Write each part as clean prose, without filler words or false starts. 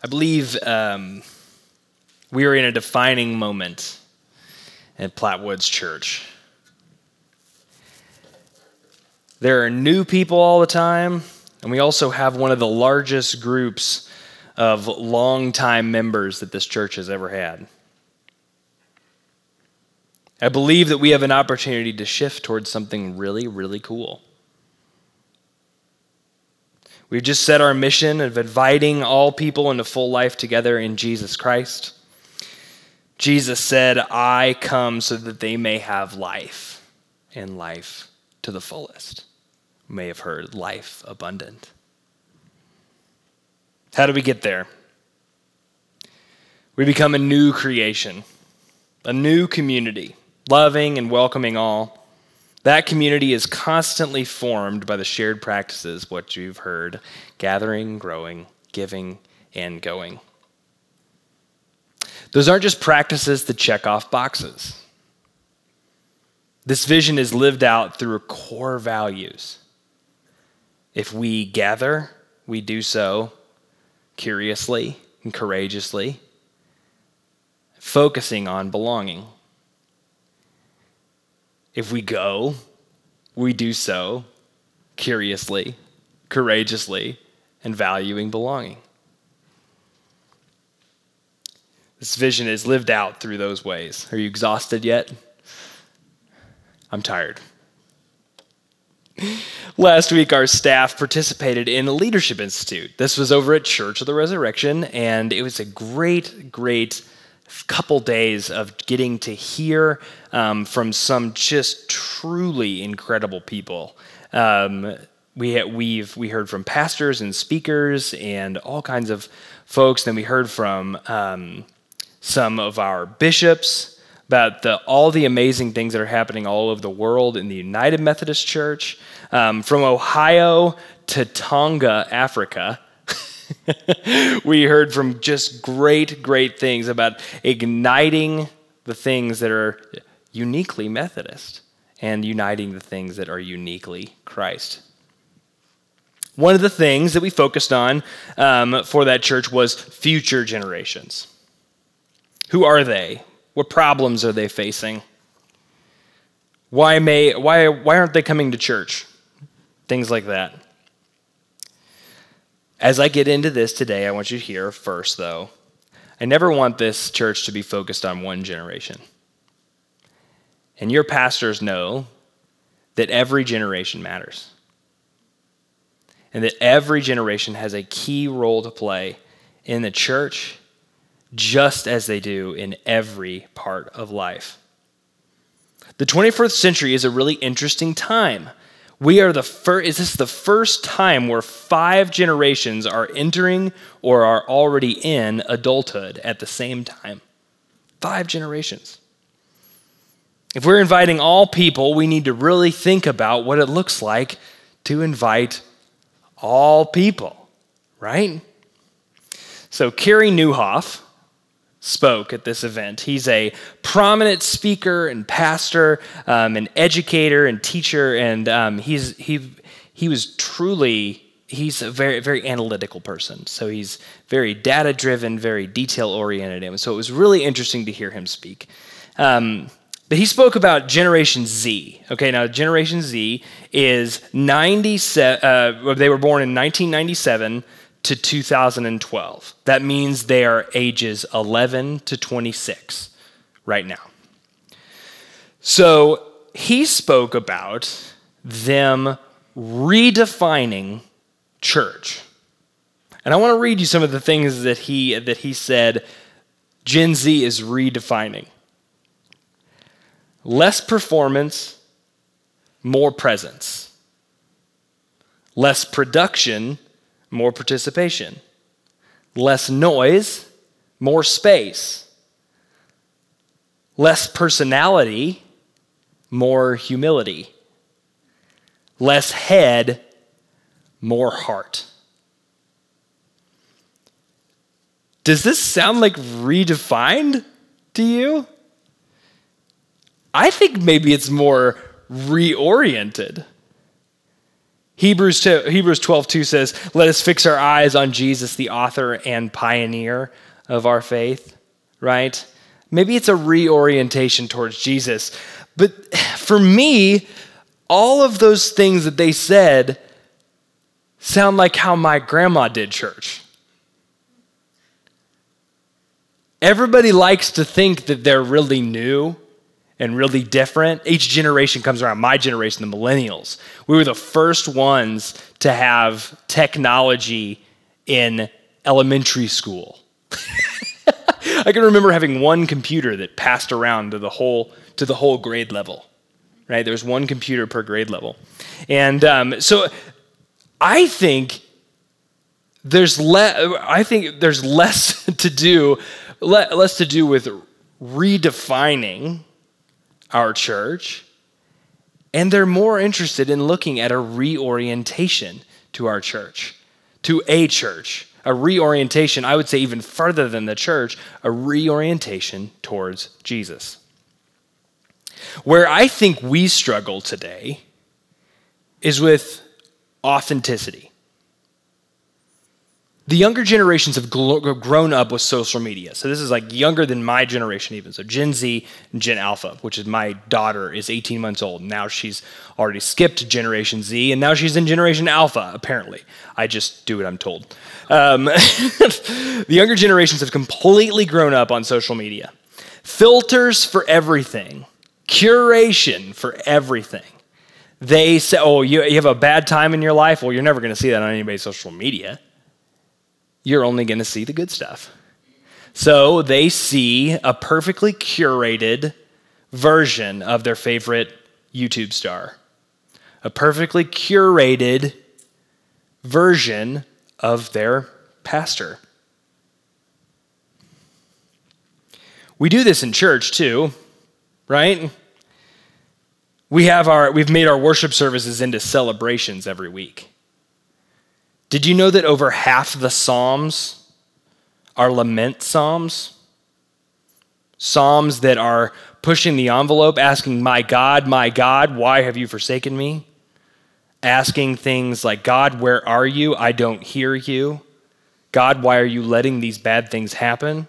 I believe we are in a defining moment at Plattwoods Church. There are new people all the time, and we also have one of the largest groups of longtime members that this church has ever had. I believe that we have an opportunity to shift towards something really, really cool. We've just set our mission of inviting all people into full life together in Jesus Christ. Jesus said, "I come so that they may have life, and life to the fullest." You may have heard life abundant. How do we get there? We become a new creation, a new community, loving and welcoming all. That community is constantly formed by the shared practices, what you've heard: gathering, growing, giving, and going. Those aren't just practices to check off boxes. This vision is lived out through core values. If we gather, we do so curiously and courageously, focusing on belonging. If we go, we do so curiously, courageously, and valuing belonging. This vision is lived out through those ways. Are you exhausted yet? I'm tired. Last week, our staff participated in a Leadership Institute. This was over at Church of the Resurrection, and it was a great couple days of getting to hear from some just truly incredible people. We heard from pastors and speakers and all kinds of folks. Then we heard from some of our bishops about all the amazing things that are happening all over the world in the United Methodist Church. From Ohio to Tonga, Africa. We heard from just great things about igniting the things that are uniquely Methodist and uniting the things that are uniquely Christ. One of the things that we focused on for that church was future generations. Who are they? What problems are they facing? Why aren't they coming to church? Things like that. As I get into this today, I want you to hear first, though, I never want this church to be focused on one generation. And your pastors know that every generation matters. And that every generation has a key role to play in the church, just as they do in every part of life. The 21st century is a really interesting time. Is this the first time where 5 generations are entering or are already in adulthood at the same time? 5 generations. If we're inviting all people, we need to really think about what it looks like to invite all people, right? So Carey Nieuwhof spoke at this event. He's a prominent speaker and pastor, an educator and teacher, and he's a very analytical person. So he's very data-driven, very detail-oriented, and so it was really interesting to hear him speak. But he spoke about Generation Z. Okay, now Generation Z is 97. They were born in 1997 to 2012. That means they are ages 11 to 26 right now. So he spoke about them redefining church. And I want to read you some of the things that he said Gen Z is redefining. Less performance, more presence. Less production, more participation. Less noise, more space. Less personality, more humility. Less head, more heart. Does this sound like redefined to you? I think maybe it's more reoriented. Hebrews 12:2 says, let us fix our eyes on Jesus, the author and pioneer of our faith, right? Maybe it's a reorientation towards Jesus. But for me, all of those things that they said sound like how my grandma did church. Everybody likes to think that they're really new and really different. Each generation comes around. My generation, the millennials, we were the first ones to have technology in elementary school. I can remember having one computer that passed around to the whole grade level, right? There's one computer per grade level. And so I think there's less to do with redefining our church, and they're more interested in looking at a reorientation to our church, to a church. A reorientation, I would say even further than the church, a reorientation towards Jesus. Where I think we struggle today is with authenticity. The younger generations have grown up with social media. So this is like younger than my generation even. So Gen Z and Gen Alpha, which is my daughter, is 18 months old. Now she's already skipped Generation Z, and now she's in Generation Alpha, apparently. I just do what I'm told. The younger generations have completely grown up on social media. Filters for everything. Curation for everything. They say, oh, you have a bad time in your life? Well, you're never going to see that on anybody's social media. You're only going to see the good stuff. So they see a perfectly curated version of their favorite YouTube star, a perfectly curated version of their pastor. We do this in church too, right? We've made our worship services into celebrations every week. Did you know that over half the Psalms are lament psalms? Psalms that are pushing the envelope, asking, my God, why have you forsaken me? Asking things like, God, where are you? I don't hear you. God, why are you letting these bad things happen?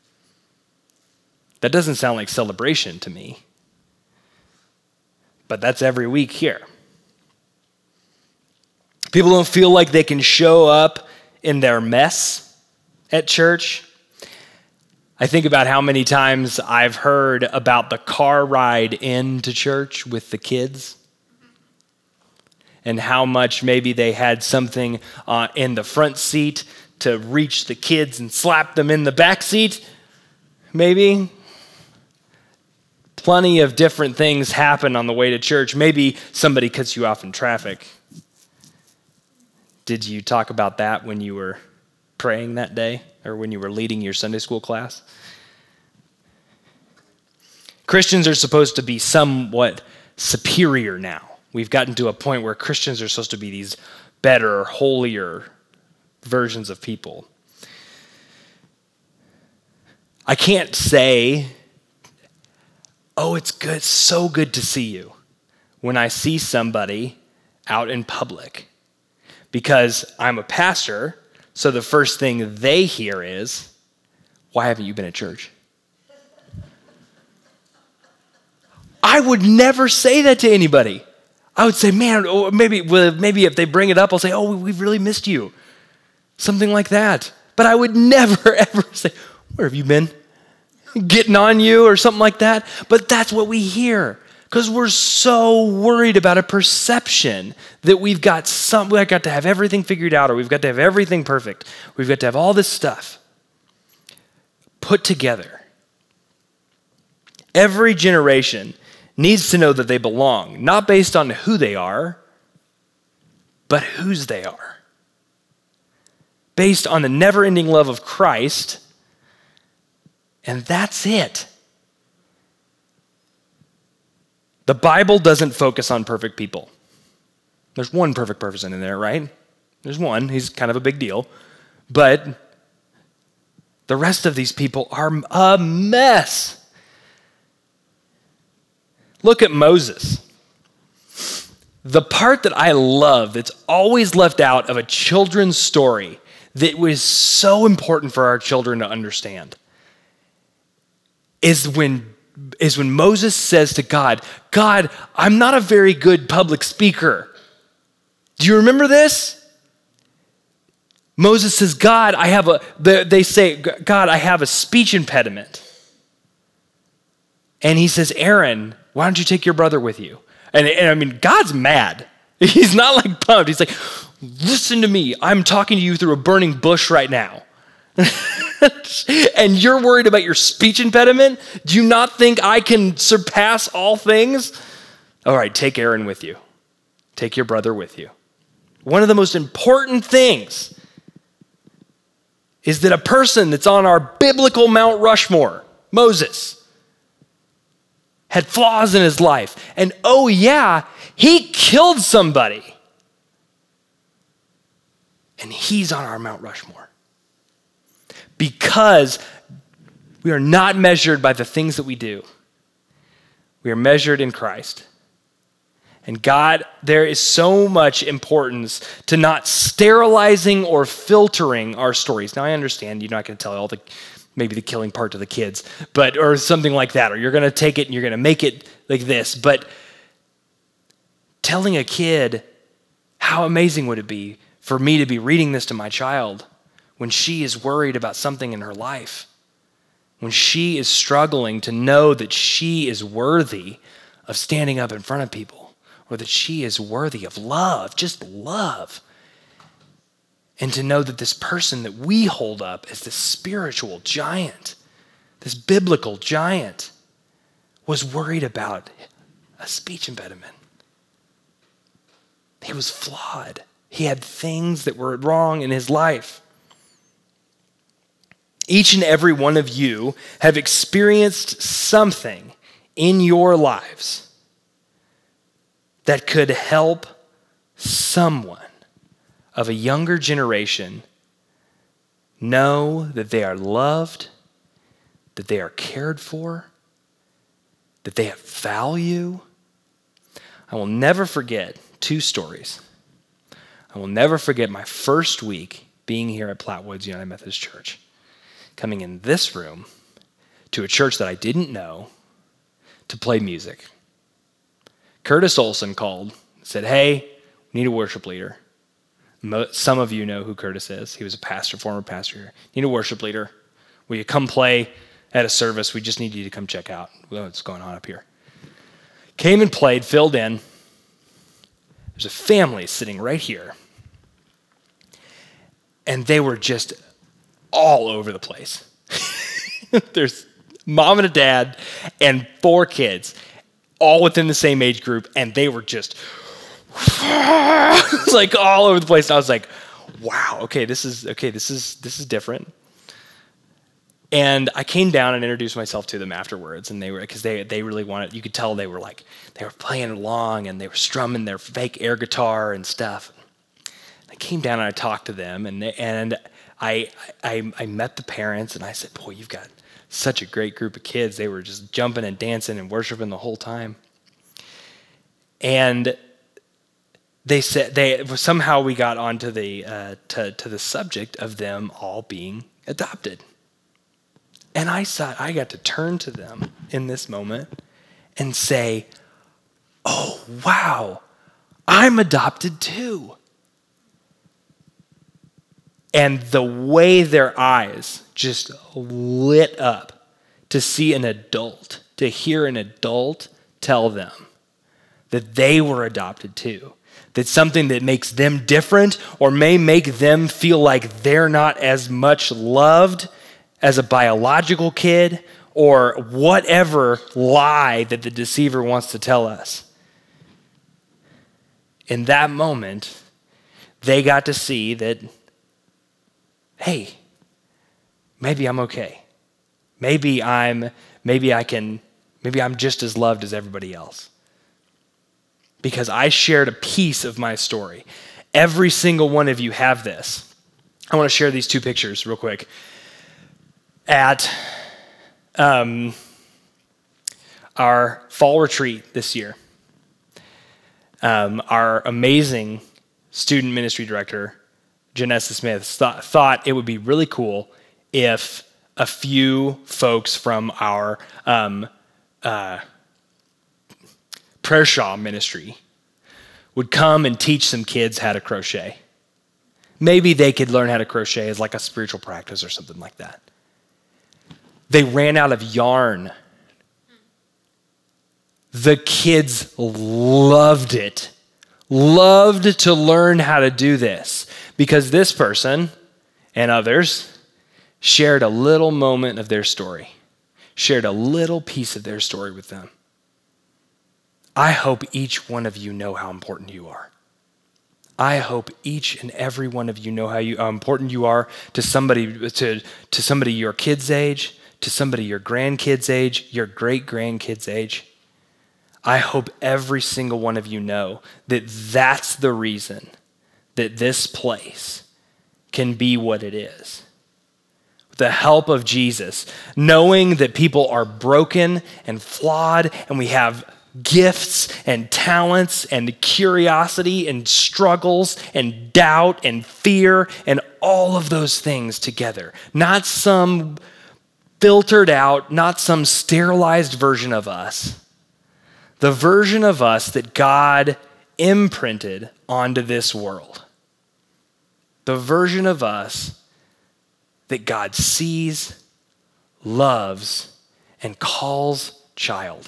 That doesn't sound like celebration to me. But that's every week here. People don't feel like they can show up in their mess at church. I think about how many times I've heard about the car ride into church with the kids and how much maybe they had something in the front seat to reach the kids and slap them in the back seat, maybe. Plenty of different things happen on the way to church. Maybe somebody cuts you off in traffic. Did you talk about that when you were praying that day or when you were leading your Sunday school class? Christians are supposed to be somewhat superior now. We've gotten to a point where Christians are supposed to be these better, holier versions of people. I can't say, oh, it's good, it's so good to see you, when I see somebody out in public. Because I'm a pastor, so the first thing they hear is, why haven't you been at church? I would never say that to anybody. I would say, man, maybe if they bring it up, I'll say, oh, we've really missed you. Something like that. But I would never, ever say, where have you been? Getting on you or something like that. But that's what we hear. Because we're so worried about a perception that we've got to have everything figured out, or we've got to have everything perfect. We've got to have all this stuff put together. Every generation needs to know that they belong, not based on who they are, but whose they are. Based on the never-ending love of Christ, and that's it. The Bible doesn't focus on perfect people. There's one perfect person in there, right? There's one. He's kind of a big deal. But the rest of these people are a mess. Look at Moses. The part that I love that's always left out of a children's story that was so important for our children to understand is when Moses says to God, God, I'm not a very good public speaker. Do you remember this? Moses says, God, they say, God, I have a speech impediment. And he says, Aaron, why don't you take your brother with you? And I mean, God's mad. He's not like pumped. He's like, listen to me. I'm talking to you through a burning bush right now. And you're worried about your speech impediment? Do you not think I can surpass all things? All right, take Aaron with you. Take your brother with you. One of the most important things is that a person that's on our biblical Mount Rushmore, Moses, had flaws in his life. And oh yeah, he killed somebody. And he's on our Mount Rushmore. Because we are not measured by the things that we do. We are measured in Christ. And God, there is so much importance to not sterilizing or filtering our stories. Now I understand you're not going to tell maybe the killing part to the kids, or something like that, or you're going to take it and you're going to make it like this. But telling a kid, how amazing would it be for me to be reading this to my child when she is worried about something in her life, when she is struggling to know that she is worthy of standing up in front of people, or that she is worthy of love, just love. And to know that this person that we hold up as this spiritual giant, this biblical giant, was worried about a speech impediment. He was flawed. He had things that were wrong in his life. Each and every one of you have experienced something in your lives that could help someone of a younger generation know that they are loved, that they are cared for, that they have value. I will never forget 2 stories. I will never forget my first week being here at Platte Woods United Methodist Church, coming in this room to a church that I didn't know to play music. Curtis Olson called, said, hey, we need a worship leader. Some of you know who Curtis is. He was a pastor, former pastor here. Need a worship leader. Will you come play at a service? We just need you to come check out what's going on up here. Came and played, filled in. There's a family sitting right here. And they were just all over the place. There's mom and a dad and 4 kids, all within the same age group, and they were just like all over the place. And I was like, wow, okay, this is different. And I came down and introduced myself to them afterwards, and because they really wanted, you could tell they were playing along and they were strumming their fake air guitar and stuff. I came down and I talked to them, and I met the parents, and I said, boy, you've got such a great group of kids. They were just jumping and dancing and worshiping the whole time. And they said somehow we got onto the to the subject of them all being adopted. And I thought I got to turn to them in this moment and say, oh, wow, I'm adopted too. And the way their eyes just lit up to see an adult, to hear an adult tell them that they were adopted too, that something that makes them different or may make them feel like they're not as much loved as a biological kid, or whatever lie that the deceiver wants to tell us. In that moment, they got to see that, hey, maybe I'm okay. Maybe I'm just as loved as everybody else. Because I shared a piece of my story. Every single one of you have this. I want to share these 2 pictures real quick. At our fall retreat this year, our amazing student ministry director, Janessa Smith, thought it would be really cool if a few folks from our prayer shawl ministry would come and teach some kids how to crochet. Maybe they could learn how to crochet as like a spiritual practice or something like that. They ran out of yarn. The kids loved it, loved to learn how to do this because this person and others shared a little moment of their story, shared a little piece of their story with them. I hope each one of you know how important you are. I hope each and every one of you know how important you are to somebody your kid's age, to somebody your grandkids' age, your great-grandkids' age. I hope every single one of you know that that's the reason that this place can be what it is. With the help of Jesus, knowing that people are broken and flawed and we have gifts and talents and curiosity and struggles and doubt and fear and all of those things together. Not some filtered out, not some sterilized version of us. The version of us that God imprinted onto this world. The version of us that God sees, loves, and calls child.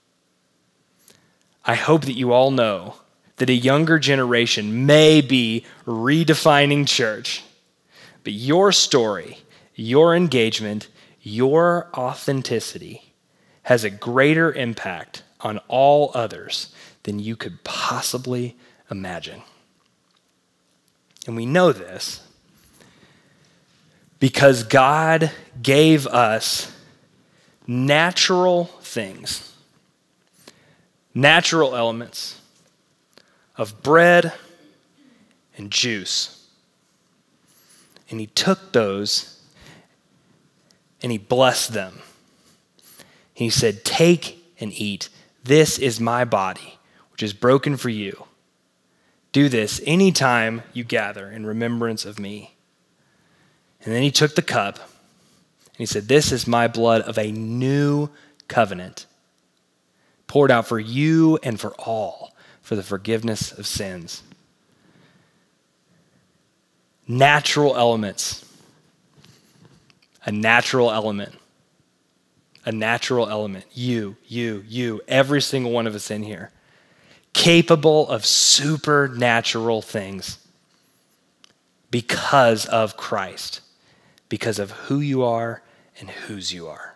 I hope that you all know that a younger generation may be redefining church, but your story, your engagement, your authenticity has a greater impact on all others than you could possibly imagine. And we know this because God gave us natural things, natural elements of bread and juice. And he took those and he blessed them. He said, "Take and eat. This is my body, which is broken for you. Do this anytime you gather in remembrance of me." And then he took the cup and he said, "This is my blood of a new covenant, poured out for you and for all for the forgiveness of sins." Natural elements. A natural element. A natural element. You, every single one of us in here. Capable of supernatural things because of Christ, because of who you are and whose you are.